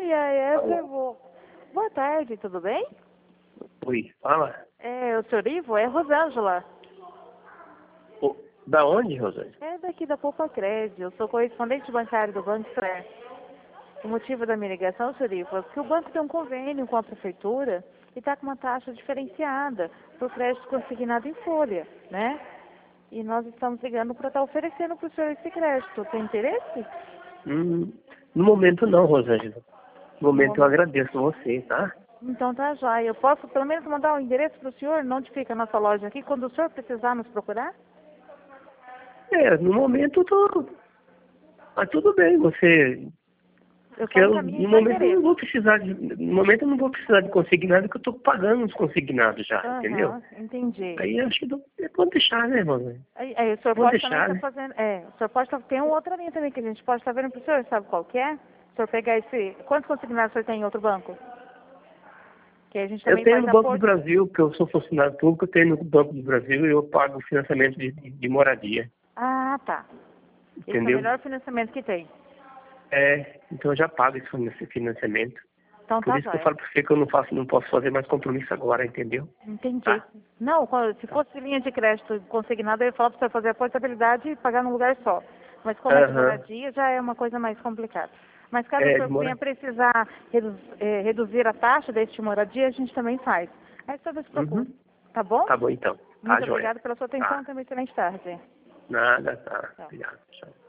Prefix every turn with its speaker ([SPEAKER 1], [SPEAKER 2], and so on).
[SPEAKER 1] E aí, boa tarde, tudo bem?
[SPEAKER 2] Oi, fala.
[SPEAKER 1] É o senhor Ivo? É Rosângela.
[SPEAKER 2] Da onde, Rosângela?
[SPEAKER 1] É daqui da Poupa Crédito. Eu sou correspondente bancário do Banco Fé. O motivo da minha ligação, senhor Ivo, é que o banco tem um convênio com a prefeitura e está com uma taxa diferenciada para o crédito consignado em folha, né? E nós estamos ligando para estar oferecendo para o senhor esse crédito. Tem interesse?
[SPEAKER 2] No momento não, Rosângela. No momento eu agradeço você, tá?
[SPEAKER 1] Então tá jóia. Eu posso pelo menos mandar o endereço para o senhor, onde fica a nossa loja aqui, quando o senhor precisar nos procurar?
[SPEAKER 2] No momento tá tudo bem, você. No momento eu não vou precisar eu não vou precisar de consignado, porque eu estou pagando os consignados já, entendeu?
[SPEAKER 1] Entendi.
[SPEAKER 2] Aí acho que pode deixar, né, Rosângela?
[SPEAKER 1] Aí o senhor
[SPEAKER 2] Vou
[SPEAKER 1] pode
[SPEAKER 2] deixar,
[SPEAKER 1] também estar fazendo. O senhor pode tem uma outra linha também que a gente pode estar vendo para o senhor, sabe qual que é? O senhor pegar esse. Quantos consignados o senhor tem em outro banco? Que a gente
[SPEAKER 2] Eu
[SPEAKER 1] também
[SPEAKER 2] tenho
[SPEAKER 1] faz
[SPEAKER 2] no Banco do
[SPEAKER 1] aporte.
[SPEAKER 2] Brasil, porque eu sou funcionário público, eu tenho no Banco do Brasil e eu pago financiamento de moradia.
[SPEAKER 1] Ah, tá. Esse é o
[SPEAKER 2] Entendeu?
[SPEAKER 1] melhor financiamento que tem.
[SPEAKER 2] Então eu já pago esse financiamento.
[SPEAKER 1] Então
[SPEAKER 2] Por
[SPEAKER 1] tá
[SPEAKER 2] isso que eu
[SPEAKER 1] jóia.
[SPEAKER 2] falo para você que eu não posso fazer mais compromisso agora, entendeu?
[SPEAKER 1] Entendi.
[SPEAKER 2] Tá.
[SPEAKER 1] Não, se fosse linha de crédito consignada, eu ia falar para o senhor fazer a portabilidade e pagar num lugar só. Mas como é de
[SPEAKER 2] Aham.
[SPEAKER 1] moradia, já é uma coisa mais complicada. Mas caso o senhor venha
[SPEAKER 2] Demora.
[SPEAKER 1] precisar reduzir a taxa deste moradia, a gente também faz. Aí o senhor nos procura. Tá bom?
[SPEAKER 2] Tá bom então. Tá,
[SPEAKER 1] Muito
[SPEAKER 2] joia.
[SPEAKER 1] obrigada pela sua atenção.
[SPEAKER 2] Tá.
[SPEAKER 1] Tenha uma excelente tarde.
[SPEAKER 2] Nada, tá.
[SPEAKER 1] Tchau.
[SPEAKER 2] Obrigado. Tchau.